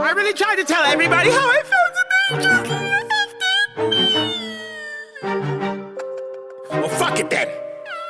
I really tried to tell everybody how I felt today. Well, fuck it then.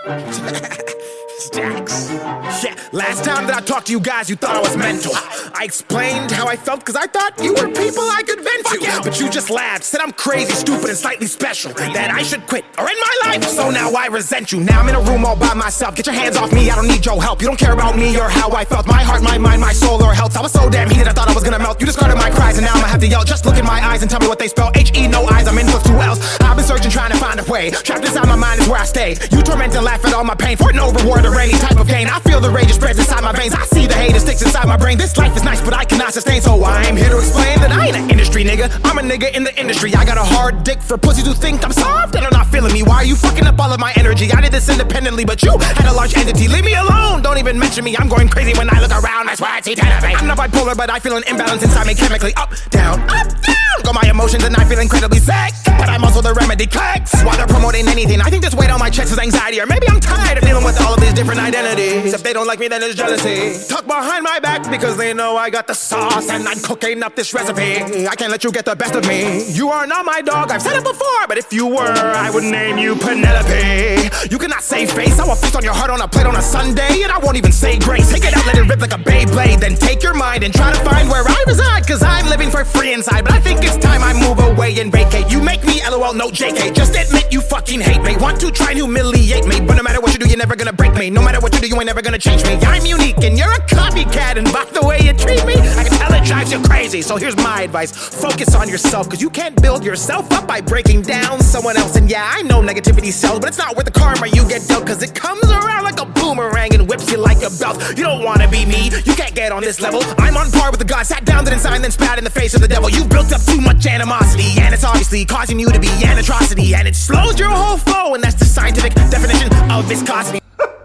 Jax. Yeah, last time that I talked to you guys, you thought I was mental. I explained how I felt because I thought you were people I could vent to. But you just laughed, said I'm crazy, stupid, and slightly special, that I should quit or end my life. So now I resent you. Now I'm in a room all by myself. Get your hands off me, I don't need your help. You don't care about me or how I felt. My heart, my mind, my soul, or health. I was so damn heated, I thought I was gonna melt. You discarded my cries, and now I'ma have to yell. Just look in my eyes and tell me what they spell. H-E, no eyes, I'm in with 2 L's. I've been searching, trying to find a way. Trapped inside my mind is where I stay. You torment and laugh at all my pain for no reward or any type of gain. I feel the rage, it spreads inside my veins. I see the hate, it sticks inside my brain. This life is nice, but I cannot sustain. So I'm here to explain that I ain't an industry nigga. I'm a nigga in the industry. I got a hard dick for pussies who think I'm soft and are not feeling me. Why are you fucking up all of my energy? I did this independently, but you had a large entity. Leave me alone, don't even mention me. I'm going crazy when I look around. That's why I see 10 of it. I'm not bipolar, but I feel an imbalance inside me chemically. Up, down, up, down. Got my emotions and I feel incredibly sick, but I'm also the remedy clicks. While they're promoting anything, I think this weight on my chest is anxiety. Or maybe I'm tired of dealing with all of these different identities. If they don't like me, then it's jealousy. Talk behind my back because they know I got the sauce and I'm cooking up this recipe. I can't let you get the best of me. You are not my dog, I've said it before, but if you were, I would name you Penelope. You cannot save face, I will feast on your heart on a plate on a Sunday, and I won't even say grace. Take it out, let it rip like a Beyblade, then take your mind and try to find where I reside, cause I'm living for free inside. But I think it's time I move away and vacate. You make me LOL, no JK. Just admit you fucking hate me. Want to try and humiliate me, but no matter what you do, you're never gonna break me. No matter what you do, you ain't never gonna change me. I'm unique and you're a copycat, and by the way you treat me, I can tell it drives you crazy. So here's my advice, focus on yourself, cause you can't build yourself up by breaking down someone else. And yeah, I know negativity sells, but it's not worth the karma you get dealt, cause it comes around like a boomerang and whips you like a belt. You don't wanna be me, you can't get on this level. I'm on par with the gods, sat down, didn't sign, then spat in the face of the devil. You've built up too much animosity, and it's obviously causing you to be an atrocity, and it slows your whole flow, and that's the scientific definition of viscosity.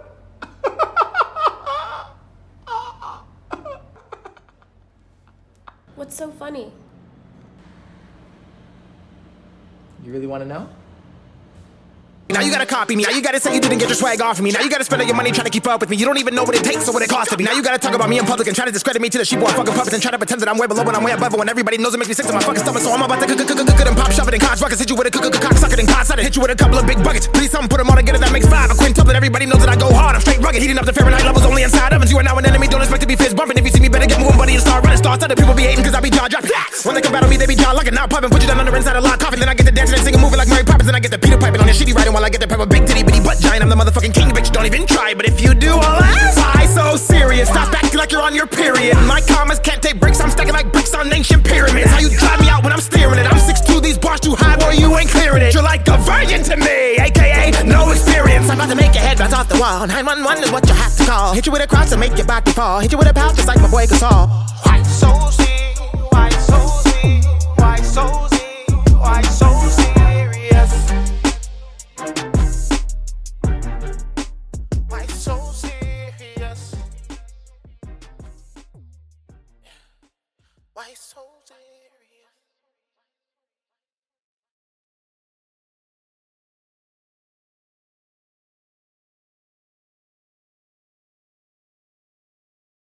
What's so funny? You really want to know? Now you gotta copy me, now you gotta say you didn't get your swag off of me. Now you gotta spend all your money trying to keep up with me. You don't even know what it takes or what it costs to be. Now you gotta talk about me in public and try to discredit me to the sheep or fucking puppets and try to pretend that I'm way below when I'm way above it, when everybody knows it makes me sick to my fucking stomach. So I'm about to cook and pop, shove it in cars, rockets, hit you with a cock, suck it in cars, hit you with a couple of big buckets. Please something, put them all together, that makes 5. A quintuplet, everybody knows that I go hard. I'm straight rugged, heating up the Fahrenheit levels only inside ovens. You are now an enemy, don't expect to be fist bumping. If you see me, better get moving, buddy, and start running. Start other people be hating cause I be jaw dropping. When they come battle me, they be jaw locking, now popping, put you down under inside a lock coffin. Then I get to dancing and singing, moving like Mary Poppins. Then I get the Peter piping on your shitty writing while I get the pepper big titty bitty butt giant. I'm the motherfucking king, bitch, don't even try. But if you do, I'll ask. Why so serious? Stop acting like you're on your period. My commas can't take breaks, I'm stacking like bricks on ancient pyramids. How you drive me out when I'm steering it? I'm 6'2", these bars too high, boy, you ain't clearing it. You're like a virgin to me, aka no experience. I'm about to make your head bounce off the wall. 911 is what you have to call. Hit you with a cross and make your body fall. Hit you with a pouch just like my boy Gasol. Why so serious? Why so serious? Why so serious? Why so serious? Why so serious? Why so serious?